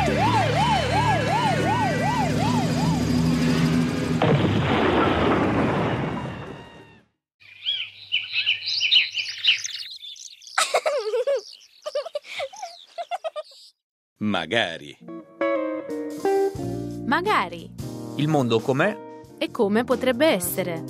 Magari. Magari. Il mondo com'è? E come potrebbe essere?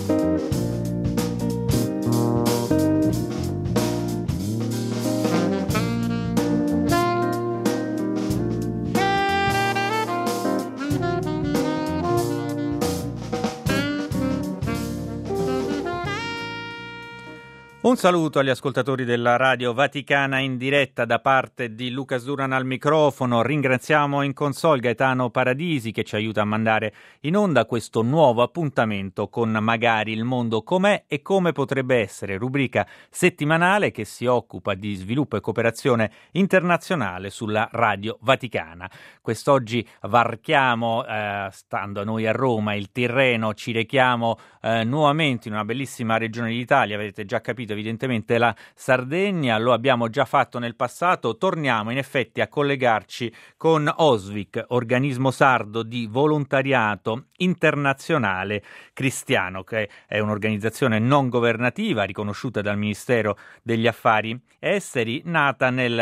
Un saluto agli ascoltatori della Radio Vaticana in diretta da parte di Luca Sduran al microfono. Ringraziamo in console Gaetano Paradisi che ci aiuta a mandare in onda questo nuovo appuntamento con Magari il mondo com'è e come potrebbe essere, rubrica settimanale che si occupa di sviluppo e cooperazione internazionale sulla Radio Vaticana. Quest'oggi varchiamo, stando a noi a Roma, il Tirreno, ci rechiamo nuovamente in una bellissima regione d'Italia, avete già capito evidentemente la Sardegna, lo abbiamo già fatto nel passato, torniamo in effetti a collegarci con OSVIC, organismo sardo di volontariato internazionale cristiano, che è un'organizzazione non governativa riconosciuta dal Ministero degli Affari Esteri, nata nel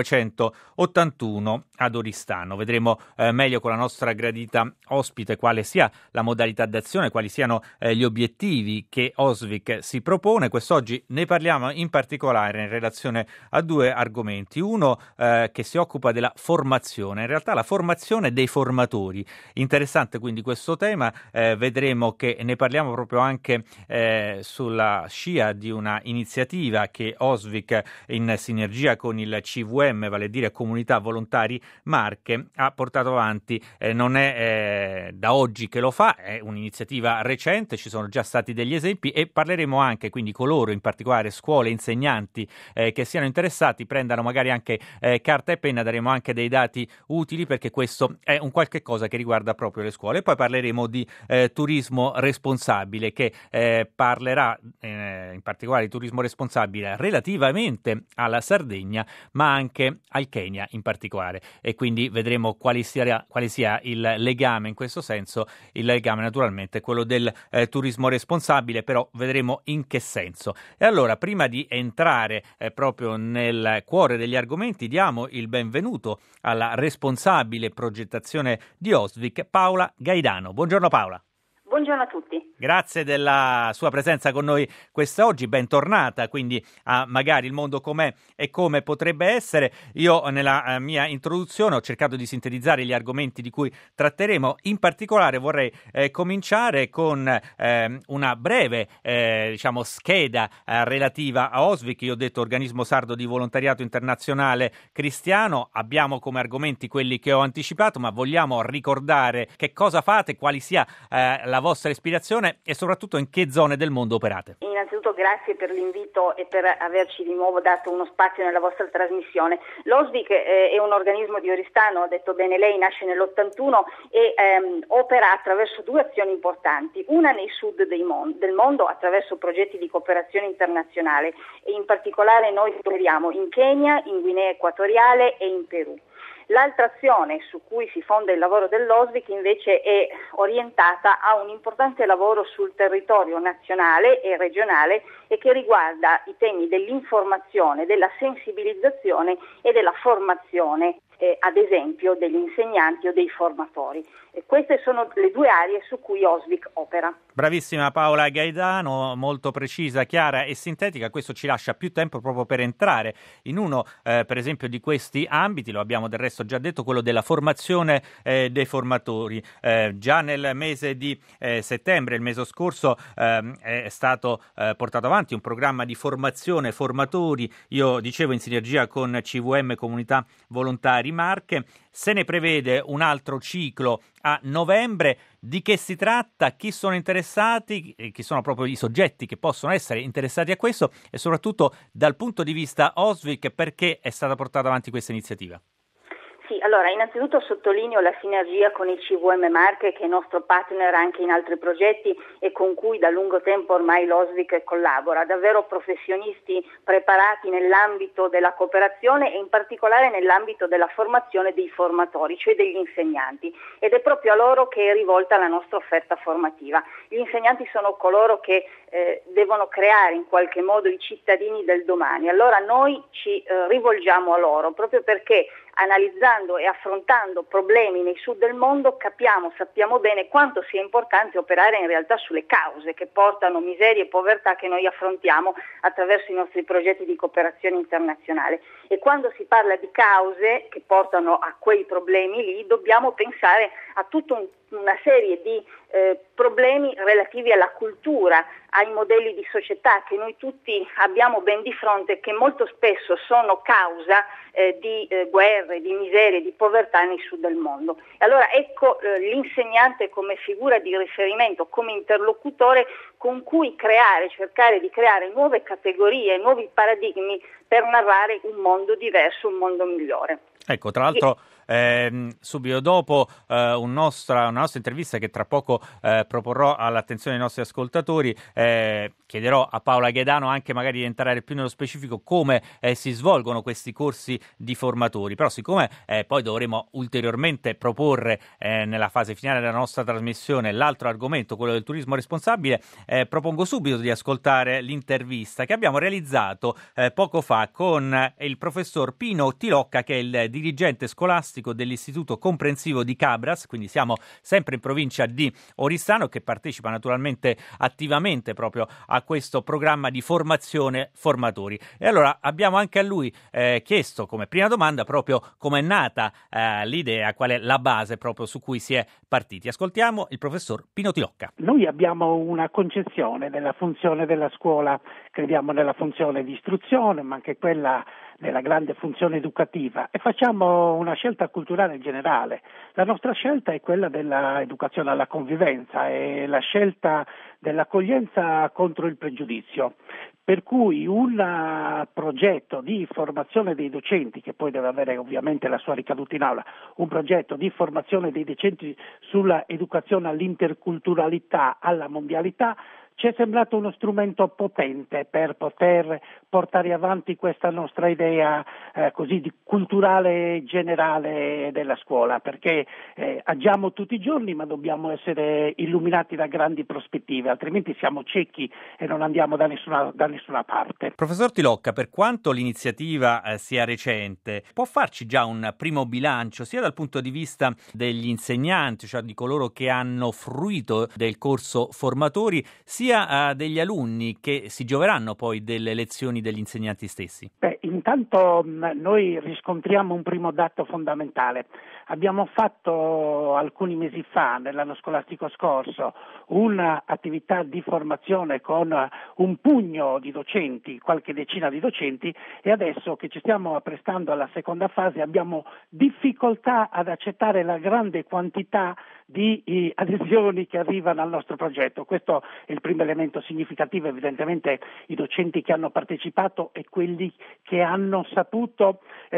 1981 ad Oristano. Vedremo meglio con la nostra gradita ospite quale sia la modalità d'azione, quali siano gli obiettivi che OSVIC si propone. Quest'oggi ne parliamo in particolare in relazione a due argomenti. Uno che si occupa della formazione, in realtà la formazione dei formatori. Interessante quindi questo tema, vedremo che ne parliamo proprio anche sulla scia di una iniziativa che OSVIC in sinergia con il CVM, vale a dire Comunità Volontari Marche, ha portato avanti. Non è da oggi che lo fa, è un'iniziativa recente, ci sono già stati degli esempi e parleremo anche, quindi coloro, in particolare scuole, insegnanti che siano interessati, prendano magari anche carta e penna, daremo anche dei dati utili perché questo è un qualche cosa che riguarda proprio le scuole. E poi parleremo di turismo responsabile che parlerà in particolare di turismo responsabile relativamente alla Sardegna ma anche al Kenya in particolare, e quindi vedremo quale sia il legame in questo senso. Il legame naturalmente è quello del turismo responsabile, però vedremo in che senso. E allora, prima di entrare proprio nel cuore degli argomenti, diamo il benvenuto alla responsabile progettazione di OSVIC, Paola Gaidano. Buongiorno Paola. Buongiorno a tutti. Grazie della sua presenza con noi quest'oggi, bentornata quindi a Magari il mondo com'è e come potrebbe essere. Io nella mia introduzione ho cercato di sintetizzare gli argomenti di cui tratteremo, in particolare vorrei cominciare con una breve scheda relativa a OSVIC. Io ho detto organismo sardo di volontariato internazionale cristiano, abbiamo come argomenti quelli che ho anticipato, ma vogliamo ricordare che cosa fate, quali sia la vostra ispirazione e soprattutto in che zone del mondo operate. Innanzitutto grazie per l'invito e per averci di nuovo dato uno spazio nella vostra trasmissione. L'OSVIC è un organismo di Oristano, ha detto bene lei, nasce nell'81 e opera attraverso due azioni importanti, una nei sud del mondo attraverso progetti di cooperazione internazionale e in particolare noi operiamo in Kenya, in Guinea Equatoriale e in Perù. L'altra azione su cui si fonda il lavoro dell'OSVIC invece è orientata a un importante lavoro sul territorio nazionale e regionale e che riguarda i temi dell'informazione, della sensibilizzazione e della formazione, ad esempio degli insegnanti o dei formatori. E queste sono le due aree su cui OSVIC opera. Bravissima Paola Gaidano, molto precisa, chiara e sintetica. Questo ci lascia più tempo proprio per entrare in uno, per esempio, di questi ambiti. Lo abbiamo del resto già detto, quello della formazione dei formatori. Già nel mese di settembre, il mese scorso, è stato portato avanti un programma di formazione formatori, io dicevo in sinergia con CVM Comunità Volontari Marche. Se ne prevede un altro ciclo a novembre. Di che si tratta? Chi sono interessati? Chi sono proprio i soggetti che possono essere interessati a questo? E soprattutto dal punto di vista OSVIC, perché è stata portata avanti questa iniziativa? Sì, allora innanzitutto sottolineo la sinergia con il CVM Marche, che è nostro partner anche in altri progetti e con cui da lungo tempo ormai l'OSVIC collabora, davvero professionisti preparati nell'ambito della cooperazione e in particolare nell'ambito della formazione dei formatori, cioè degli insegnanti, ed è proprio a loro che è rivolta la nostra offerta formativa. Gli insegnanti sono coloro che devono creare in qualche modo i cittadini del domani, allora noi ci rivolgiamo a loro proprio perché analizzando e affrontando problemi nei sud del mondo sappiamo bene quanto sia importante operare in realtà sulle cause che portano miseria e povertà che noi affrontiamo attraverso i nostri progetti di cooperazione internazionale. E quando si parla di cause che portano a quei problemi lì, dobbiamo pensare a tutta una serie di problemi relativi alla cultura, ai modelli di società che noi tutti abbiamo ben di fronte e che molto spesso sono causa di guerre, di miserie, di povertà nel sud del mondo. E allora ecco l'insegnante come figura di riferimento, come interlocutore con cui cercare di creare nuove categorie, nuovi paradigmi per narrare un mondo diverso, un mondo migliore. Ecco, tra l'altro subito dopo una nostra intervista che tra poco proporrò all'attenzione dei nostri ascoltatori, chiederò a Paola Gaetano anche magari di entrare più nello specifico come si svolgono questi corsi di formatori, però siccome poi dovremo ulteriormente proporre nella fase finale della nostra trasmissione l'altro argomento, quello del turismo responsabile, propongo subito di ascoltare l'intervista che abbiamo realizzato poco fa con il professor Pino Tilocca, che è il dirigente scolastico dell'Istituto Comprensivo di Cabras, quindi siamo sempre in provincia di Oristano, che partecipa naturalmente attivamente proprio a questo programma di formazione formatori. E allora abbiamo anche a lui chiesto come prima domanda proprio come è nata l'idea, qual è la base proprio su cui si è partiti. Ascoltiamo il professor Pino Tilocca. Noi abbiamo una concezione della funzione della scuola, crediamo nella funzione di istruzione, ma anche quella nella grande funzione educativa, e facciamo una scelta culturale generale. La nostra scelta è quella dell'educazione alla convivenza e la scelta dell'accoglienza contro il pregiudizio. Per cui un progetto di formazione dei docenti, che poi deve avere ovviamente la sua ricaduta in aula, un progetto di formazione dei docenti sulla educazione all'interculturalità, alla mondialità, ci è sembrato uno strumento potente per poter portare avanti questa nostra idea così di culturale generale della scuola, perché agiamo tutti i giorni ma dobbiamo essere illuminati da grandi prospettive, altrimenti siamo ciechi e non andiamo da nessuna parte. Professor Tilocca, per quanto l'iniziativa sia recente, può farci già un primo bilancio sia dal punto di vista degli insegnanti, cioè di coloro che hanno fruito del corso formatori, sia degli alunni che si gioveranno poi delle lezioni degli insegnanti stessi? Intanto noi riscontriamo un primo dato fondamentale. Abbiamo fatto alcuni mesi fa, nell'anno scolastico scorso, un'attività di formazione con un pugno di docenti, qualche decina di docenti, e adesso che ci stiamo apprestando alla seconda fase abbiamo difficoltà ad accettare la grande quantità di adesioni che arrivano al nostro progetto. Questo è il primo elemento significativo. Evidentemente i docenti che hanno partecipato e quelli che hanno saputo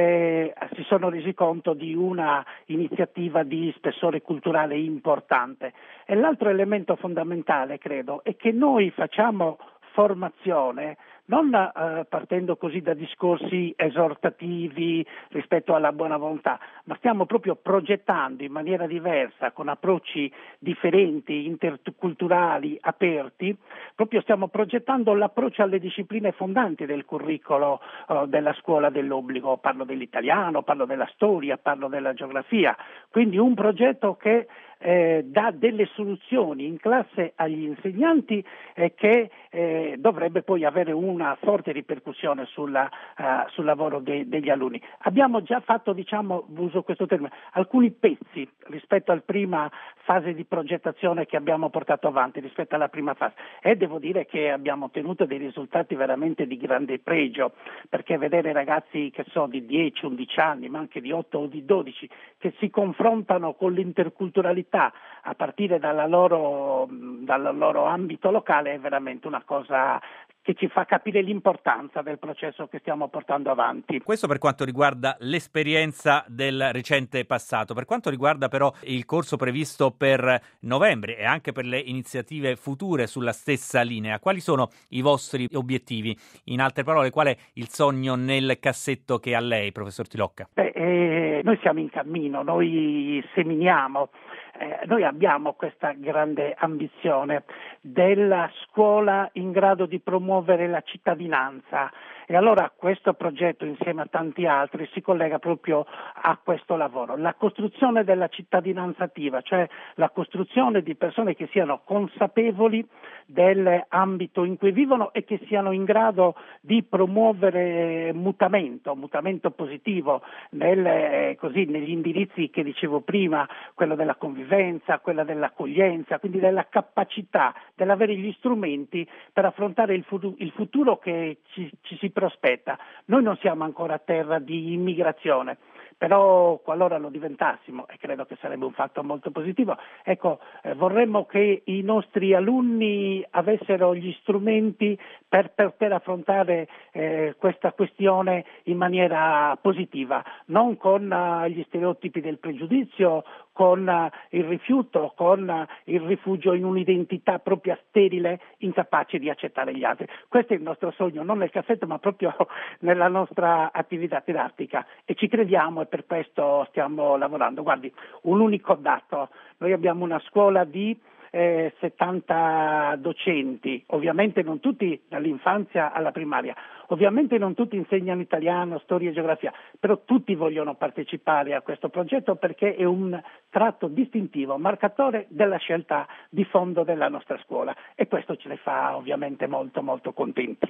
si sono resi conto di una iniziativa di spessore culturale importante. E l'altro elemento fondamentale, credo, è che noi facciamo formazione non partendo così da discorsi esortativi rispetto alla buona volontà, ma stiamo proprio progettando in maniera diversa, con approcci differenti, interculturali, aperti, proprio stiamo progettando l'approccio alle discipline fondanti del curricolo della scuola dell'obbligo. Parlo dell'italiano, parlo della storia, parlo della geografia, quindi un progetto che dà delle soluzioni in classe agli insegnanti che dovrebbe poi avere una forte ripercussione sul lavoro degli alunni. Abbiamo già fatto, uso questo termine, alcuni pezzi rispetto alla prima fase di progettazione che abbiamo portato avanti, rispetto alla prima fase, e devo dire che abbiamo ottenuto dei risultati veramente di grande pregio, perché vedere ragazzi che sono di 10, 11 anni, ma anche di 8 o di 12, che si confrontano con l'interculturalità a partire dal loro ambito locale è veramente una cosa che ci fa capire l'importanza del processo che stiamo portando avanti. Questo per quanto riguarda l'esperienza del recente passato. Per quanto riguarda però il corso previsto per novembre e anche per le iniziative future sulla stessa linea, quali sono i vostri obiettivi? In altre parole, qual è il sogno nel cassetto che ha lei, professor Tilocca? Noi siamo in cammino, noi seminiamo. Noi abbiamo questa grande ambizione della scuola in grado di promuovere la cittadinanza e allora questo progetto insieme a tanti altri si collega proprio a questo lavoro, la costruzione della cittadinanza attiva, cioè la costruzione di persone che siano consapevoli dell'ambito in cui vivono e che siano in grado di promuovere mutamento positivo negli indirizzi che dicevo prima, quello della convivenza, quella dell'accoglienza, quindi della capacità dell'avere gli strumenti per affrontare il futuro che ci si prospetta. Noi non siamo ancora a terra di immigrazione, però qualora lo diventassimo, e credo che sarebbe un fatto molto positivo, vorremmo che i nostri alunni avessero gli strumenti per poter affrontare questa questione in maniera positiva, non con gli stereotipi del pregiudizio, con il rifiuto, con il rifugio in un'identità propria sterile, incapace di accettare gli altri. Questo è il nostro sogno, non nel cassetto ma proprio nella nostra attività didattica e ci crediamo e per questo stiamo lavorando. Guardi, un unico dato, noi abbiamo una scuola di 70 docenti, ovviamente non tutti dall'infanzia alla primaria, ovviamente non tutti insegnano italiano, storia e geografia, però tutti vogliono partecipare a questo progetto perché è un tratto distintivo, marcatore della scelta di fondo della nostra scuola e questo ce ne fa ovviamente molto molto contenti.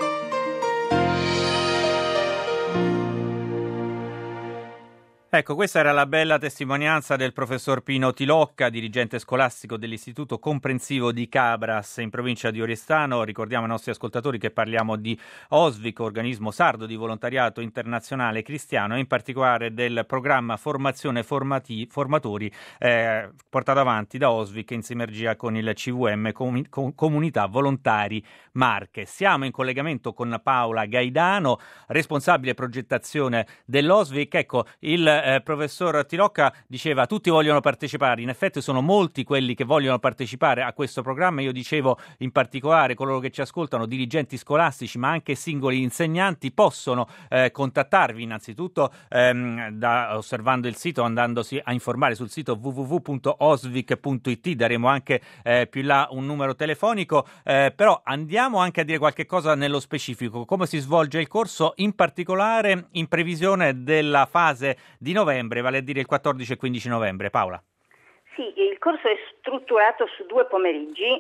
Ecco, questa era la bella testimonianza del professor Pino Tilocca, dirigente scolastico dell'Istituto Comprensivo di Cabras in provincia di Oristano. Ricordiamo ai nostri ascoltatori che parliamo di OSVIC, organismo sardo di volontariato internazionale cristiano, e in particolare del programma Formazione Formatori portato avanti da OSVIC in sinergia con il CVM, Comunità Volontari Marche. Siamo in collegamento con Paola Gaidano, responsabile progettazione dell'OSVIC. Ecco, il professor Tilocca diceva tutti vogliono partecipare, in effetti sono molti quelli che vogliono partecipare a questo programma. Io dicevo in particolare coloro che ci ascoltano, dirigenti scolastici ma anche singoli insegnanti, possono contattarvi innanzitutto osservando il sito, andandosi a informare sul sito www.osvic.it. daremo anche più in là un numero telefonico, però andiamo anche a dire qualche cosa nello specifico, come si svolge il corso, in particolare in previsione della fase di novembre, vale a dire il 14 e 15 novembre. Paola. Sì, il corso è strutturato su 2 pomeriggi,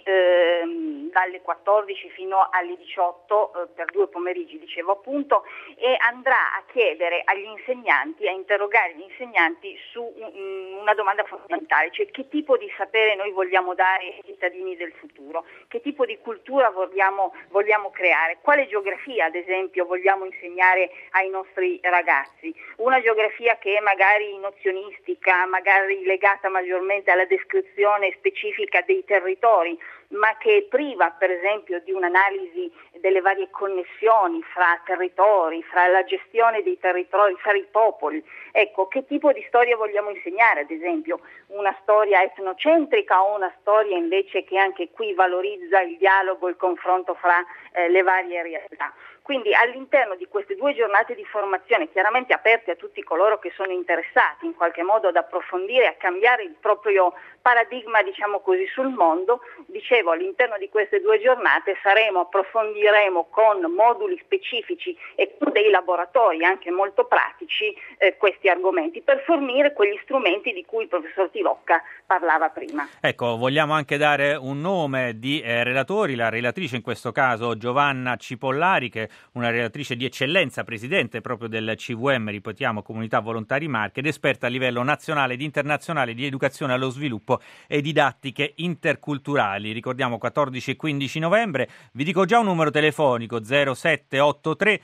dalle 14 fino alle 18 per 2 pomeriggi, dicevo appunto, e andrà a chiedere agli insegnanti, a interrogare gli insegnanti su una domanda fondamentale, cioè che tipo di sapere noi vogliamo dare ai cittadini del futuro, che tipo di cultura vogliamo creare, quale geografia ad esempio vogliamo insegnare ai nostri ragazzi, una geografia che è magari nozionistica, magari legata maggiormente alla descrizione specifica dei territori, ma che è priva per esempio di un'analisi delle varie connessioni fra territori, fra la gestione dei territori, fra i popoli. Ecco, che tipo di storia vogliamo insegnare, ad esempio, una storia etnocentrica o una storia invece che anche qui valorizza il dialogo, il confronto fra le varie realtà. Quindi all'interno di queste 2 giornate di formazione, chiaramente aperte a tutti coloro che sono interessati in qualche modo ad approfondire, a cambiare il proprio paradigma, diciamo così, sul mondo, dicevo, all'interno di queste 2 giornate approfondiremo con moduli specifici e con dei laboratori anche molto pratici questi argomenti per fornire quegli strumenti di cui il professor Tilocca parlava prima. Ecco, vogliamo anche dare un nome di relatori, la relatrice in questo caso Giovanna Cipollari, che una relatrice di eccellenza, presidente proprio del CVM, ripetiamo, Comunità Volontari Marche, ed esperta a livello nazionale ed internazionale di educazione allo sviluppo e didattiche interculturali. Ricordiamo 14 e 15 novembre, vi dico già un numero telefonico 0783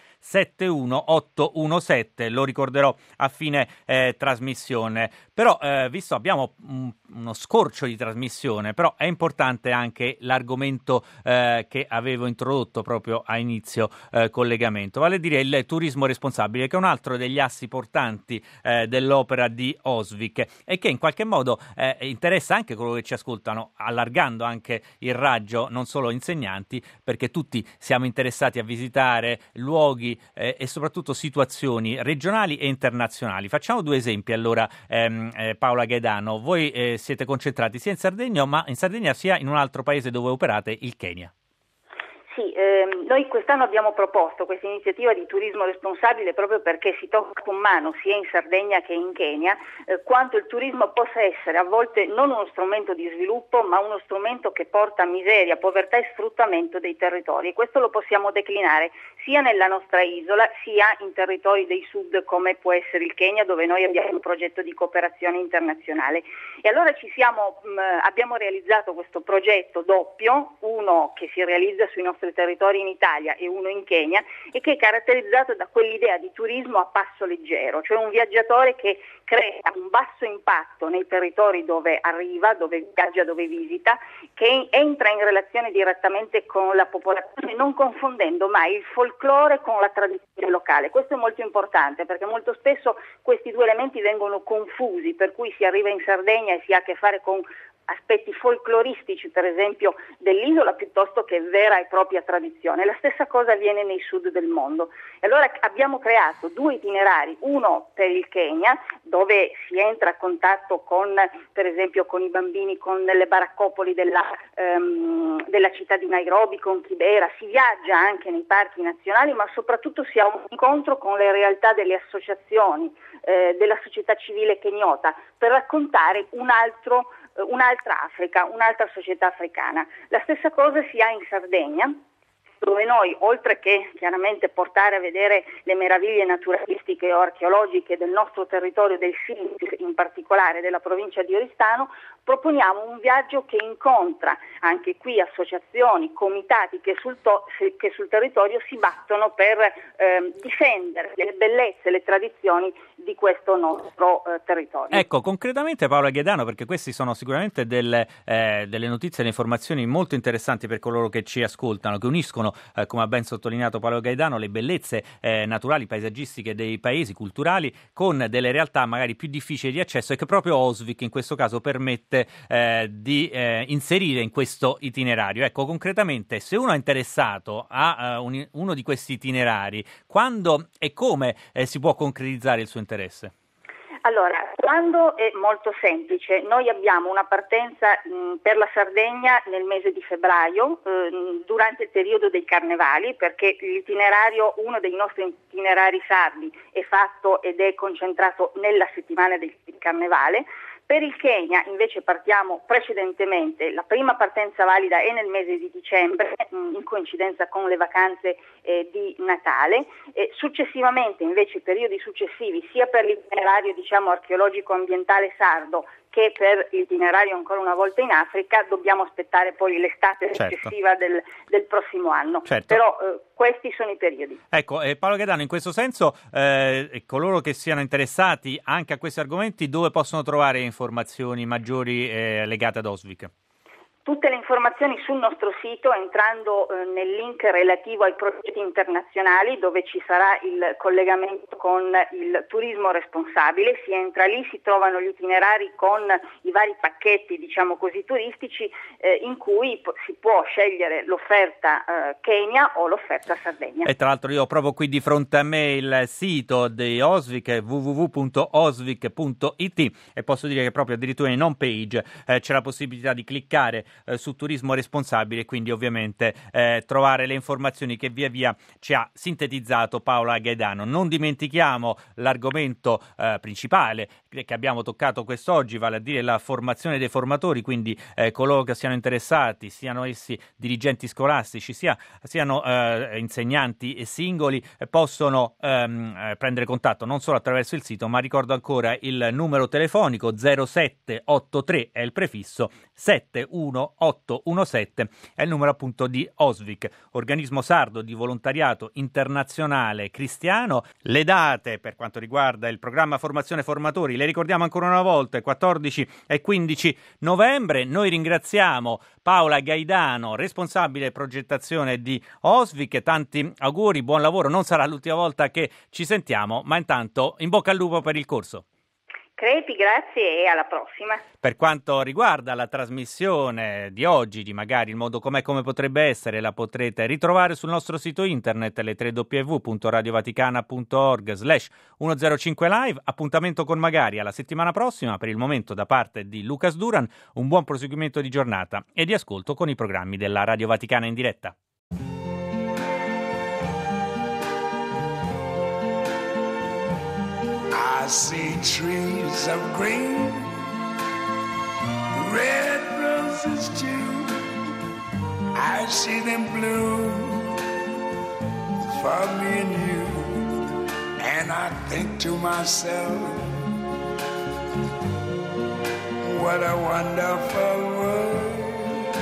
71817, lo ricorderò a fine trasmissione. Però visto abbiamo uno scorcio di trasmissione, però è importante anche l'argomento che avevo introdotto proprio a inizio collegamento, vale a dire il turismo responsabile, che è un altro degli assi portanti dell'opera di Osvik e che in qualche modo interessa anche coloro che ci ascoltano, allargando anche il raggio, non solo insegnanti, perché tutti siamo interessati a visitare luoghi e soprattutto situazioni regionali e internazionali. Facciamo due esempi allora, Paola Gaetano, voi siete concentrati sia in Sardegna sia in un altro paese dove operate, il Kenya. Sì, noi quest'anno abbiamo proposto questa iniziativa di turismo responsabile proprio perché si tocca con mano sia in Sardegna che in Kenya quanto il turismo possa essere a volte non uno strumento di sviluppo ma uno strumento che porta miseria, povertà e sfruttamento dei territori, e questo lo possiamo declinare sia nella nostra isola sia in territori dei sud come può essere il Kenya, dove noi abbiamo un progetto di cooperazione internazionale. E allora abbiamo realizzato questo progetto doppio, uno che si realizza sui nostri territori in Italia e uno in Kenya, e che è caratterizzato da quell'idea di turismo a passo leggero, cioè un viaggiatore che crea un basso impatto nei territori dove arriva, dove viaggia, dove visita, che entra in relazione direttamente con la popolazione, non confondendo mai il folklore con la tradizione locale. Questo è molto importante perché molto spesso questi due elementi vengono confusi, per cui si arriva in Sardegna e si ha a che fare con aspetti folcloristici, per esempio, dell'isola, piuttosto che vera e propria tradizione. La stessa cosa avviene nei sud del mondo. E allora abbiamo creato due itinerari, uno per il Kenya, dove si entra a contatto con, per esempio, con i bambini, con le baraccopoli della città di Nairobi, con Kibera, si viaggia anche nei parchi nazionali, ma soprattutto si ha un incontro con le realtà delle associazioni, della società civile kenyota, per raccontare un'altra Africa, un'altra società africana. La stessa cosa si ha in Sardegna, dove noi, oltre che chiaramente portare a vedere le meraviglie naturalistiche o archeologiche del nostro territorio, del Sinti, in particolare della provincia di Oristano, proponiamo un viaggio che incontra anche qui associazioni, comitati che sul territorio si battono per difendere le bellezze, le tradizioni di questo nostro territorio. Ecco, concretamente Paola Gaetano, perché queste sono sicuramente delle notizie e delle informazioni molto interessanti per coloro che ci ascoltano, che uniscono, come ha ben sottolineato Paola Gaetano, le bellezze naturali, paesaggistiche dei paesi culturali con delle realtà magari più difficili di accesso, e che proprio Osvik in questo caso permette di inserire in questo itinerario. Ecco, concretamente, se uno è interessato a uno di questi itinerari, quando e come si può concretizzare il suo interesse? Allora, quando è molto semplice, noi abbiamo una partenza per la Sardegna nel mese di febbraio, durante il periodo dei carnevali, perché l'itinerario, uno dei nostri itinerari sardi, è fatto ed è concentrato nella settimana del carnevale. Per il Kenya invece partiamo precedentemente, la prima partenza valida è nel mese di dicembre, in coincidenza con le vacanze di Natale, e successivamente invece periodi successivi sia per l'itinerario archeologico ambientale sardo che per l'itinerario ancora una volta in Africa dobbiamo aspettare poi l'estate successiva del prossimo anno. Certo. Però questi sono i periodi. Ecco, Paolo Gaetano, in questo senso coloro che siano interessati anche a questi argomenti, dove possono trovare informazioni maggiori legate ad Osvik? Tutte le informazioni sul nostro sito, entrando nel link relativo ai progetti internazionali, dove ci sarà il collegamento con il turismo responsabile. Si entra lì, si trovano gli itinerari con i vari pacchetti, turistici, in cui si può scegliere l'offerta Kenya o l'offerta Sardegna. E tra l'altro io ho proprio qui di fronte a me il sito di Osvik, www.osvik.it, e posso dire che proprio addirittura in home page c'è la possibilità di cliccare su turismo responsabile, quindi ovviamente trovare le informazioni che via via ci ha sintetizzato Paola Gaidano. Non dimentichiamo l'argomento principale che abbiamo toccato quest'oggi, vale a dire la formazione dei formatori, quindi coloro che siano interessati, siano essi dirigenti scolastici, siano insegnanti singoli, possono prendere contatto non solo attraverso il sito, ma ricordo ancora il numero telefonico 0783 è il prefisso, 71817 è il numero appunto di OSVIC, organismo sardo di volontariato internazionale cristiano. Le date per quanto riguarda il programma formazione formatori le ricordiamo ancora una volta, 14 e 15 novembre. Noi ringraziamo Paola Gaidano, responsabile progettazione di OSVIC, tanti auguri, buon lavoro, non sarà l'ultima volta che ci sentiamo, ma intanto in bocca al lupo per il corso. Crepi, grazie e alla prossima. Per quanto riguarda la trasmissione di oggi, di Magari il mondo com'è come potrebbe essere, la potrete ritrovare sul nostro sito internet, le www.radiovaticana.org/105 live. Appuntamento con Magari alla settimana prossima. Per il momento, da parte di Lucas Duran, un buon proseguimento di giornata e di ascolto con i programmi della Radio Vaticana in diretta. I see trees of green, red roses too. I see them bloom for me and you. And I think to myself, what a wonderful world.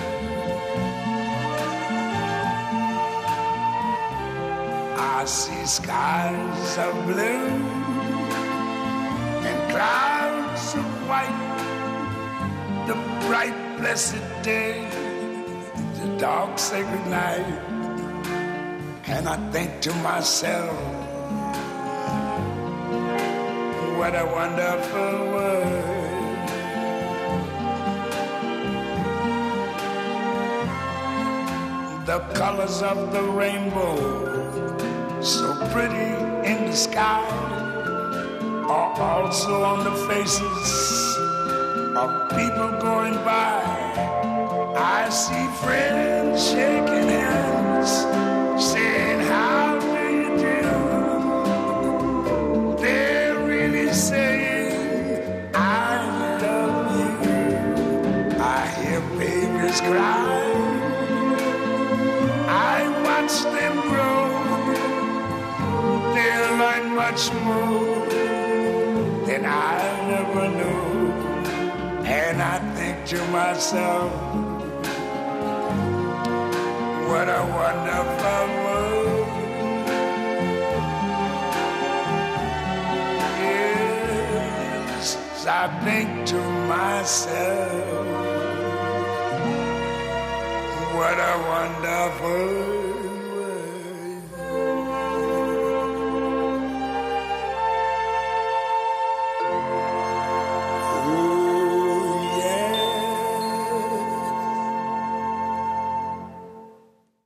I see skies of blue and clouds of white, the bright blessed day, the dark sacred night. And I think to myself, what a wonderful world. The colors of the rainbow, so pretty in the sky, are also on the faces of people going by. I see friends shaking hands, saying, how do you do? They're really saying, I love you. I hear babies cry, I watch them grow. They'll learn much more than I never knew. And I think to myself, what a wonderful world. Yes, I think to myself, what a wonderful world.